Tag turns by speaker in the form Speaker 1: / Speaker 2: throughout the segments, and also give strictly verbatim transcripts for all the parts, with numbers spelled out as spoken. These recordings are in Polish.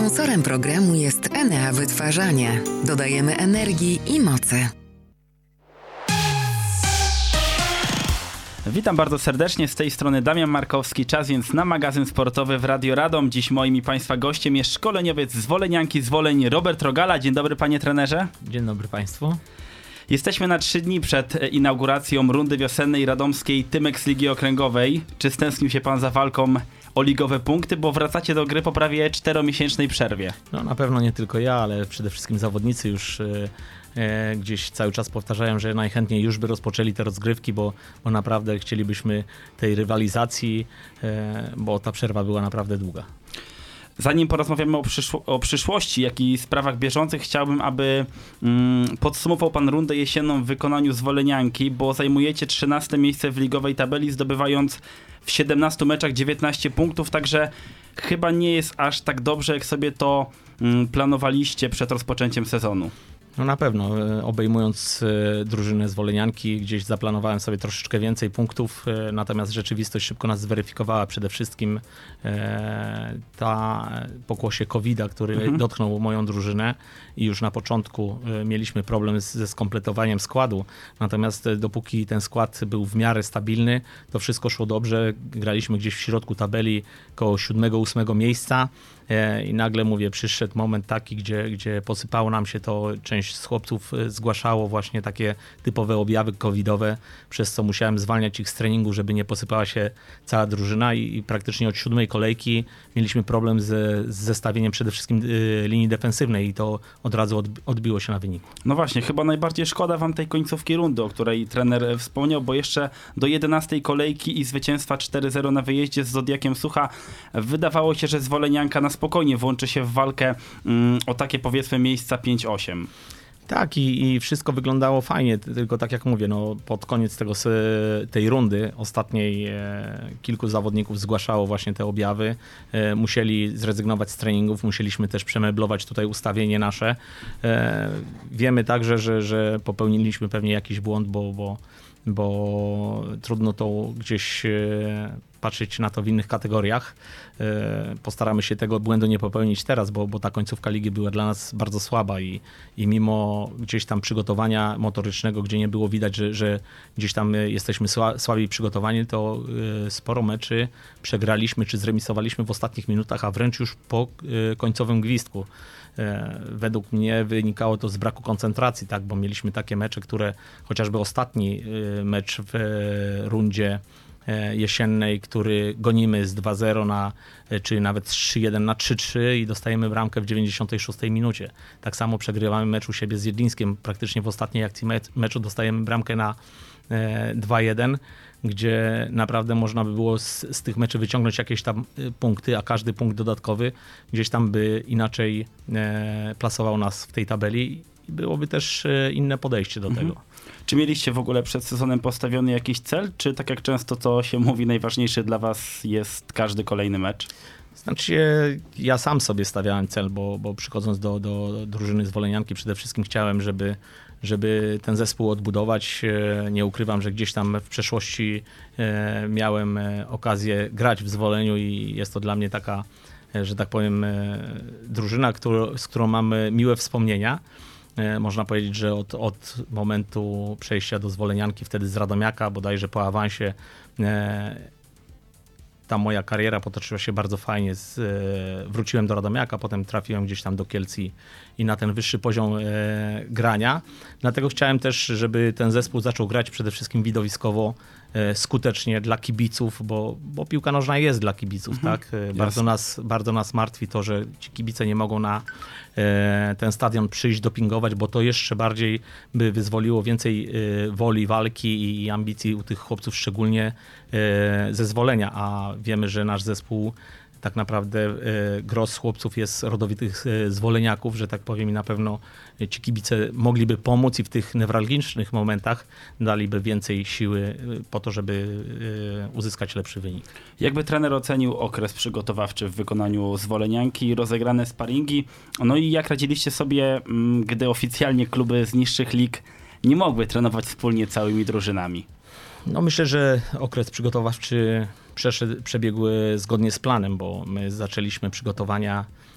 Speaker 1: Sponsorem programu jest Enea Wytwarzanie. Dodajemy energii i mocy.
Speaker 2: Witam bardzo serdecznie, z tej strony Damian Markowski, czas więc na magazyn sportowy w Radio Radom. Dziś moim i Państwa gościem jest szkoleniowiec z Wolenianki z Woleń, Robert Rogala. Dzień dobry, panie trenerze.
Speaker 3: Dzień dobry Państwu.
Speaker 2: Jesteśmy na trzy dni przed inauguracją rundy wiosennej radomskiej Tymex Ligi Okręgowej. Czy stęsknił się pan za walką o ligowe punkty, bo wracacie do gry po prawie czteromiesięcznej przerwie?
Speaker 3: No na pewno nie tylko ja, ale przede wszystkim zawodnicy już e, e, gdzieś cały czas powtarzają, że najchętniej już by rozpoczęli te rozgrywki, bo, bo naprawdę chcielibyśmy tej rywalizacji, e, bo ta przerwa była naprawdę długa.
Speaker 2: Zanim porozmawiamy o, przyszło- o przyszłości, jak i sprawach bieżących, chciałbym, aby mm, podsumował pan rundę jesienną w wykonaniu z Wolenianki, bo zajmujecie trzynaste miejsce w ligowej tabeli, zdobywając w siedemnastu meczach dziewiętnaście punktów, także chyba nie jest aż tak dobrze, jak sobie to mm, planowaliście przed rozpoczęciem sezonu.
Speaker 3: No na pewno, obejmując drużynę z Wolenianki, gdzieś zaplanowałem sobie troszeczkę więcej punktów, natomiast rzeczywistość szybko nas zweryfikowała. Przede wszystkim ta pokłosie kowida, który mhm. dotknął moją drużynę i już na początku mieliśmy problem ze skompletowaniem składu, natomiast dopóki ten skład był w miarę stabilny, to wszystko szło dobrze, graliśmy gdzieś w środku tabeli koło siódmego, ósmego miejsca. I nagle, mówię, przyszedł moment taki, gdzie, gdzie posypało nam się to, część z chłopców zgłaszało właśnie takie typowe objawy covidowe, przez co musiałem zwalniać ich z treningu, żeby nie posypała się cała drużyna i, i praktycznie od siódmej kolejki mieliśmy problem ze, z zestawieniem przede wszystkim y, linii defensywnej i to od razu od, odbiło się na wyniku.
Speaker 2: No właśnie, chyba najbardziej szkoda wam tej końcówki rundy, o której trener wspomniał, bo jeszcze do jedenastej kolejki i zwycięstwa cztery zero na wyjeździe z Zodiakiem Sucha wydawało się, że Wolenianka na spokojnie włączy się w walkę mm, o takie, powiedzmy, miejsca pięć osiem.
Speaker 3: Tak, i, i wszystko wyglądało fajnie, tylko tak jak mówię, no, pod koniec tego, tej rundy ostatniej e, kilku zawodników zgłaszało właśnie te objawy. E, musieli zrezygnować z treningów, musieliśmy też przemeblować tutaj ustawienie nasze. E, wiemy także, że, że popełniliśmy pewnie jakiś błąd, bo, bo, bo trudno to gdzieś e, patrzeć na to w innych kategoriach. Postaramy się tego błędu nie popełnić teraz, bo, bo ta końcówka ligi była dla nas bardzo słaba i, i mimo gdzieś tam przygotowania motorycznego, gdzie nie było widać, że, że gdzieś tam jesteśmy sła, słabiej przygotowani, to sporo meczy przegraliśmy czy zremisowaliśmy w ostatnich minutach, a wręcz już po końcowym gwizdku. Według mnie wynikało to z braku koncentracji, tak, bo mieliśmy takie mecze, które chociażby ostatni mecz w rundzie jesiennej, który gonimy z dwa zero na, czy nawet trzy jeden na trzy trzy i dostajemy bramkę w dziewięćdziesiątej szóstej minucie. Tak samo przegrywamy mecz u siebie z Jedlińskiem. Praktycznie w ostatniej akcji meczu dostajemy bramkę na dwa jeden, gdzie naprawdę można by było z, z tych meczy wyciągnąć jakieś tam punkty, a każdy punkt dodatkowy gdzieś tam by inaczej plasował nas w tej tabeli i byłoby też inne podejście do mhm. tego.
Speaker 2: Czy mieliście w ogóle przed sezonem postawiony jakiś cel, czy tak jak często to się mówi, najważniejszy dla was jest każdy kolejny mecz?
Speaker 3: Znaczy ja sam sobie stawiałem cel, bo, bo przychodząc do, do drużyny z Wolenianki przede wszystkim chciałem, żeby, żeby ten zespół odbudować. Nie ukrywam, że gdzieś tam w przeszłości miałem okazję grać w Zwoleniu i jest to dla mnie taka, że tak powiem, drużyna, którą, z którą mam miłe wspomnienia. Można powiedzieć, że od, od momentu przejścia do Zwolenianki, wtedy z Radomiaka, bodajże po awansie, ta moja kariera potoczyła się bardzo fajnie. Z, wróciłem do Radomiaka, potem trafiłem gdzieś tam do Kielc i, i na ten wyższy poziom e, grania. Dlatego chciałem też, żeby ten zespół zaczął grać przede wszystkim widowiskowo, e, skutecznie dla kibiców, bo, bo piłka nożna jest dla kibiców. Mhm. Tak? E, bardzo, nas, bardzo nas martwi to, że ci kibice nie mogą na e, ten stadion przyjść, dopingować, bo to jeszcze bardziej by wyzwoliło więcej e, woli, walki i ambicji u tych chłopców, szczególnie e, ze Zwolenia, a wiemy, że nasz zespół tak naprawdę e, gros chłopców jest rodowitych e, Zwoleniaków, że tak powiem, i na pewno ci kibice mogliby pomóc i w tych newralgicznych momentach daliby więcej siły po to, żeby e, uzyskać lepszy wynik.
Speaker 2: Jakby trener ocenił okres przygotowawczy w wykonaniu Zwolenianki, rozegrane sparingi, no i jak radziliście sobie, gdy oficjalnie kluby z niższych lig nie mogły trenować wspólnie całymi drużynami?
Speaker 3: No myślę, że okres przygotowawczy przeszedł, przebiegł zgodnie z planem, bo my zaczęliśmy przygotowania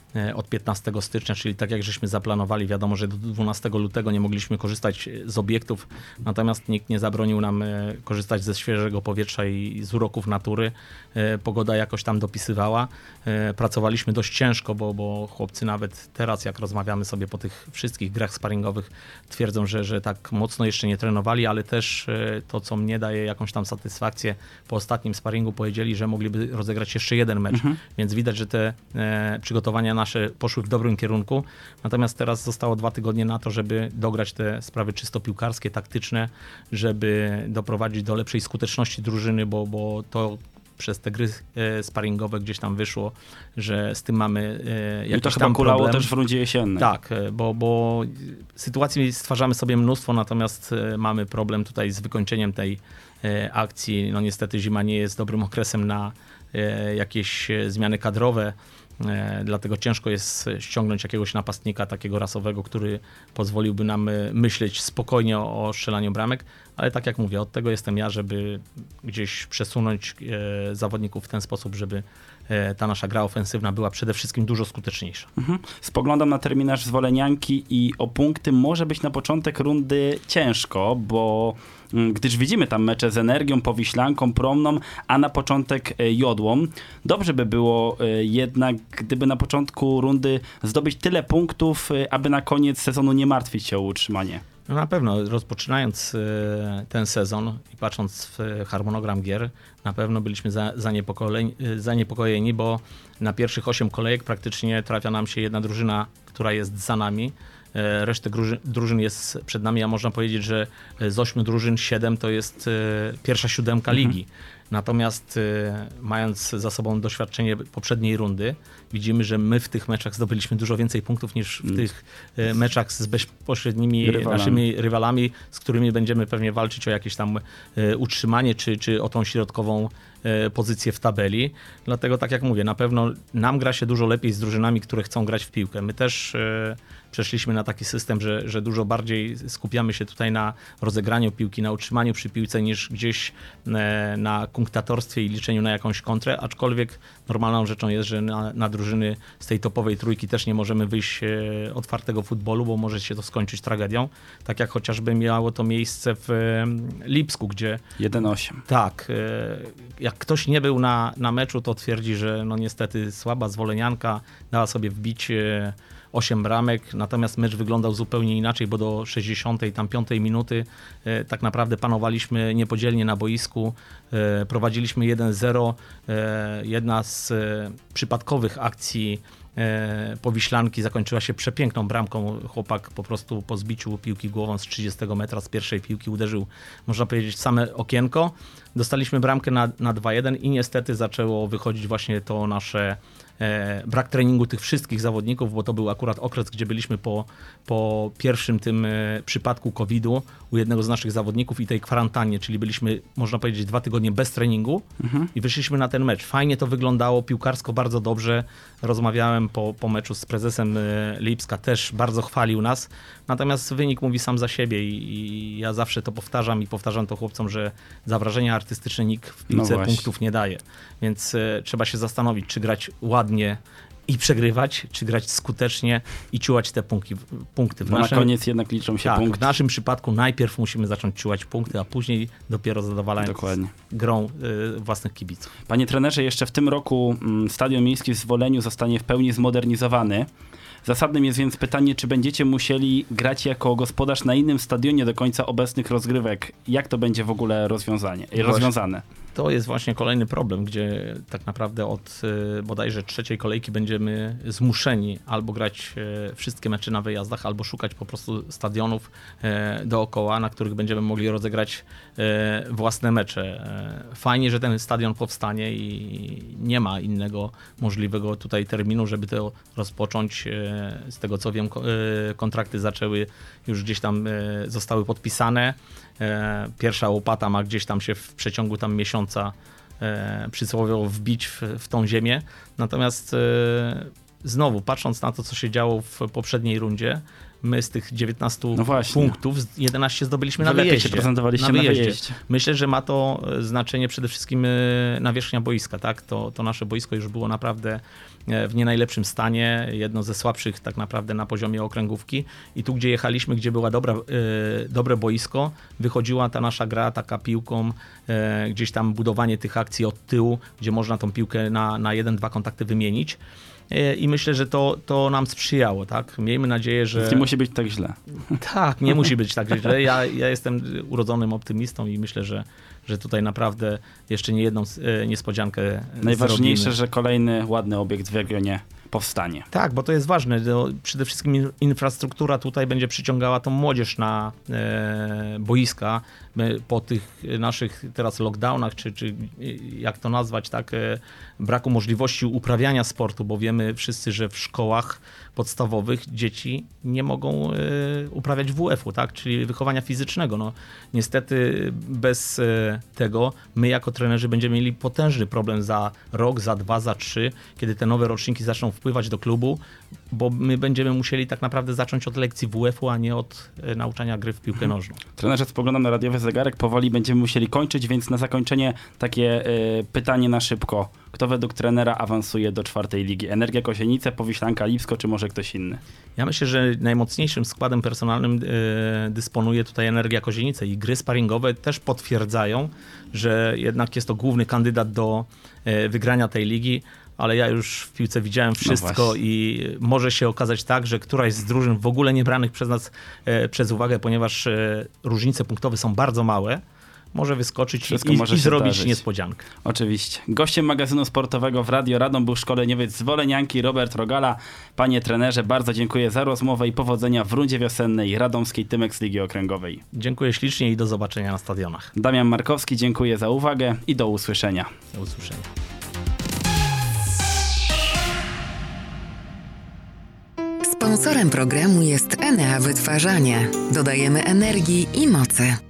Speaker 3: od piętnastego stycznia, czyli tak jak żeśmy zaplanowali, wiadomo, że do dwunastego lutego nie mogliśmy korzystać z obiektów, natomiast nikt nie zabronił nam korzystać ze świeżego powietrza i z uroków natury. Pogoda jakoś tam dopisywała. Pracowaliśmy dość ciężko, bo, bo chłopcy nawet teraz, jak rozmawiamy sobie po tych wszystkich grach sparingowych, twierdzą, że, że tak mocno jeszcze nie trenowali, ale też to, co mnie daje jakąś tam satysfakcję, po ostatnim sparingu powiedzieli, że mogliby rozegrać jeszcze jeden mecz, mhm. więc widać, że te e, przygotowania nasze poszły w dobrym kierunku, natomiast teraz zostało dwa tygodnie na to, żeby dograć te sprawy czysto piłkarskie, taktyczne, żeby doprowadzić do lepszej skuteczności drużyny, bo, bo to przez te gry e, sparingowe gdzieś tam wyszło, że z tym mamy e, jakiś
Speaker 2: I to chyba
Speaker 3: tam
Speaker 2: kulało
Speaker 3: problem.
Speaker 2: też w rundzie jesiennej.
Speaker 3: Tak, bo, bo sytuacji stwarzamy sobie mnóstwo, natomiast e, mamy problem tutaj z wykończeniem tej e, akcji. No niestety zima nie jest dobrym okresem na e, jakieś zmiany kadrowe, e, dlatego ciężko jest ściągnąć jakiegoś napastnika takiego rasowego, który pozwoliłby nam myśleć spokojnie o, o strzelaniu bramek, ale tak jak mówię, od tego jestem ja, żeby gdzieś przesunąć e, zawodników w ten sposób, żeby e, ta nasza gra ofensywna była przede wszystkim dużo skuteczniejsza.
Speaker 2: Mhm. Spoglądam na terminarz Zwolenianki i o punkty może być na początek rundy ciężko, bo mm, gdyż widzimy tam mecze z Energią, Powiślanką, Promną, a na początek e, Jodłą. Dobrze by było e, jednak, gdyby na początku rundy zdobyć tyle punktów, e, aby na koniec sezonu nie martwić się o utrzymanie.
Speaker 3: No na pewno, rozpoczynając y, ten sezon i patrząc w harmonogram gier, na pewno byliśmy za, zaniepokojeni, y, zaniepokojeni, bo na pierwszych osiem kolejek praktycznie trafia nam się jedna drużyna, która jest za nami. Y, resztę drużyn, drużyn jest przed nami, a można powiedzieć, że z ośmiu drużyn siedem to jest y, pierwsza siódemka mhm. ligi. Natomiast y, mając za sobą doświadczenie poprzedniej rundy, widzimy, że my w tych meczach zdobyliśmy dużo więcej punktów niż w mm. tych y, meczach z bezpośrednimi rywalami. naszymi rywalami, z którymi będziemy pewnie walczyć o jakieś tam y, utrzymanie, czy, czy o tą środkową y, pozycję w tabeli. Dlatego tak jak mówię, na pewno nam gra się dużo lepiej z drużynami, które chcą grać w piłkę. My też y, przeszliśmy na taki system, że, że dużo bardziej skupiamy się tutaj na rozegraniu piłki, na utrzymaniu przy piłce, niż gdzieś y, na kunktatorstwie i liczeniu na jakąś kontrę, aczkolwiek normalną rzeczą jest, że na, na drużyny z tej topowej trójki też nie możemy wyjść e, otwartego futbolu, bo może się to skończyć tragedią. Tak jak chociażby miało to miejsce w e, Lipsku, gdzie...
Speaker 2: jeden osiem.
Speaker 3: Tak. E, jak ktoś nie był na, na meczu, to twierdzi, że no niestety słaba Zwolenianka dała sobie wbić e, osiem bramek, natomiast mecz wyglądał zupełnie inaczej, bo do sześćdziesiątej tam piątej minuty e, tak naprawdę panowaliśmy niepodzielnie na boisku, e, prowadziliśmy jeden zero. E, jedna z e, przypadkowych akcji e, Powiślanki zakończyła się przepiękną bramką. Chłopak po prostu po zbiciu piłki głową z trzydziestego metra z pierwszej piłki uderzył, można powiedzieć, w same okienko. Dostaliśmy bramkę na, na dwa jeden i niestety zaczęło wychodzić właśnie to nasze E, brak treningu tych wszystkich zawodników, bo to był akurat okres, gdzie byliśmy po, po pierwszym tym e, przypadku kowida u jednego z naszych zawodników i tej kwarantannie, czyli byliśmy, można powiedzieć, dwa tygodnie bez treningu mhm. i wyszliśmy na ten mecz. Fajnie to wyglądało, piłkarsko bardzo dobrze. Rozmawiałem po, po meczu z prezesem e, Lipska, też bardzo chwalił nas, natomiast wynik mówi sam za siebie i, i ja zawsze to powtarzam i powtarzam to chłopcom, że za wrażenia artystyczne nikt w piłce no punktów nie daje, więc e, trzeba się zastanowić, czy grać ładnie i przegrywać, czy grać skutecznie i ciułać te punkty. punkty. W
Speaker 2: Bo
Speaker 3: naszym,
Speaker 2: na koniec jednak liczą się
Speaker 3: tak,
Speaker 2: punkty.
Speaker 3: W naszym przypadku najpierw musimy zacząć ciułać punkty, a później dopiero zadowalając
Speaker 2: Dokładnie.
Speaker 3: grą y, własnych kibiców.
Speaker 2: Panie trenerze, jeszcze w tym roku mm, Stadion Miejski w Zwoleniu zostanie w pełni zmodernizowany. Zasadnym jest więc pytanie, czy będziecie musieli grać jako gospodarz na innym stadionie do końca obecnych rozgrywek. Jak to będzie w ogóle rozwiązanie, rozwiązane?
Speaker 3: To jest właśnie kolejny problem, gdzie tak naprawdę od y, bodajże trzeciej kolejki będziemy zmuszeni albo grać y, wszystkie mecze na wyjazdach, albo szukać po prostu stadionów y, dookoła, na których będziemy mogli rozegrać y, własne mecze. Y, fajnie, że ten stadion powstanie i nie ma innego możliwego tutaj terminu, żeby to rozpocząć. Y, z tego co wiem, y, kontrakty zaczęły, już gdzieś tam y, zostały podpisane. Pierwsza łopata ma gdzieś tam się w przeciągu tam miesiąca e, przysłowiowo wbić w, w tą ziemię. Natomiast e, znowu, patrząc na to, co się działo w poprzedniej rundzie, my z tych dziewiętnastu
Speaker 2: No właśnie.
Speaker 3: punktów jedenaście zdobyliśmy
Speaker 2: Wy
Speaker 3: na
Speaker 2: lepiej
Speaker 3: wyjeździe.
Speaker 2: się prezentowaliście
Speaker 3: na
Speaker 2: na
Speaker 3: wyjeździe.
Speaker 2: wyjeździe.
Speaker 3: Myślę, że ma to znaczenie przede wszystkim e, nawierzchnia boiska. Tak? To, to nasze boisko już było naprawdę e, w nie najlepszym stanie, jedno ze słabszych tak naprawdę na poziomie okręgówki i tu, gdzie jechaliśmy, gdzie była dobra, e, dobre boisko, wychodziła ta nasza gra taka piłką, e, gdzieś tam budowanie tych akcji od tyłu, gdzie można tą piłkę na, na jeden, dwa kontakty wymienić. I myślę, że to, to nam sprzyjało, tak? Miejmy nadzieję, że...
Speaker 2: Więc nie musi być tak źle.
Speaker 3: Tak, nie musi być tak źle. Ja, ja jestem urodzonym optymistą i myślę, że, że tutaj naprawdę jeszcze nie jedną niespodziankę
Speaker 2: Najważniejsze,
Speaker 3: zrobimy.
Speaker 2: że kolejny ładny obiekt w regionie powstanie.
Speaker 3: Tak, bo to jest ważne. To przede wszystkim infrastruktura tutaj będzie przyciągała tą młodzież na e, boiska. My po tych naszych teraz lockdownach, czy, czy jak to nazwać, tak, e, braku możliwości uprawiania sportu, bo wiemy wszyscy, że w szkołach podstawowych dzieci nie mogą e, uprawiać W F-u, tak, czyli wychowania fizycznego. No, niestety bez e, tego my jako trenerzy będziemy mieli potężny problem za rok, za dwa, za trzy, kiedy te nowe roczniki zaczną wpływać do klubu, bo my będziemy musieli tak naprawdę zacząć od lekcji W F-u, a nie od e, nauczania gry w piłkę nożną.
Speaker 2: Trenerze, spoglądam na radiowy zegarek, powoli będziemy musieli kończyć, więc na zakończenie takie y, pytanie na szybko. Kto według trenera awansuje do czwartej ligi? Energia Kozienice, Powiślanka Lipsko, czy może ktoś inny?
Speaker 3: Ja myślę, że najmocniejszym składem personalnym e, dysponuje tutaj Energia Kozienice i gry sparingowe też potwierdzają, że jednak jest to główny kandydat do e, wygrania tej ligi, ale ja już w piłce widziałem wszystko
Speaker 2: właśnie.
Speaker 3: i może się okazać tak, że któraś z drużyn w ogóle nie branych przez nas e, przez uwagę, ponieważ e, różnice punktowe są bardzo małe, może wyskoczyć
Speaker 2: Wszystko
Speaker 3: i,
Speaker 2: może
Speaker 3: i
Speaker 2: się
Speaker 3: zrobić
Speaker 2: zdarzyć.
Speaker 3: niespodziankę.
Speaker 2: Oczywiście. Gościem magazynu sportowego w Radio Radom był szkoleniowiec z Wolenianki Robert Rogala. Panie trenerze, bardzo dziękuję za rozmowę i powodzenia w rundzie wiosennej radomskiej Tymex Ligi Okręgowej.
Speaker 3: Dziękuję ślicznie i do zobaczenia na stadionach.
Speaker 2: Damian Markowski, dziękuję za uwagę i do usłyszenia.
Speaker 3: Do usłyszenia.
Speaker 1: Sponsorem programu jest Enea Wytwarzanie. Dodajemy energii i mocy.